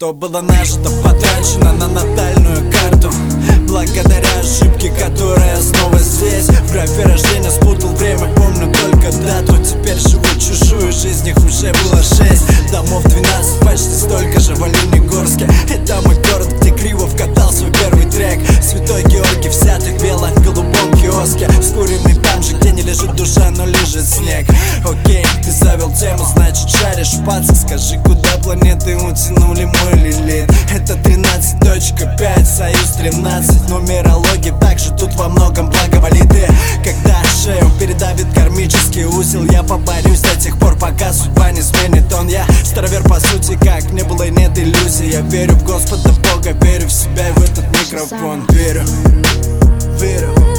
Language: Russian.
Что было нажито, потрачено на натальную карту. Благодаря ошибке, которая снова здесь. В графе рождения спутал время, помню только дату. Теперь живу чужую жизнь, их уже было 6. Домов 12, почти столько же в Оленегорске. Это мой город, где Кривов катал свой первый трек. Святой Георгий, взятый в бело-голубом киоске. Скуренный там же, где не лежит душа, но лежит снег. Окей, ты завел тему, значит шаришь в пацах. Скажи, куда планеты утянули мой лилит? Это 13.5, Союз 13. Нумерология также тут во многом благоволит. И когда шею передавит кармический узел, я поборюсь до тех пор, пока судьба не сменит тон. Я старовер по сути, как не было и нет иллюзий. Я верю в Господа Бога, верю в себя и в этот микрофон. Верю, верю.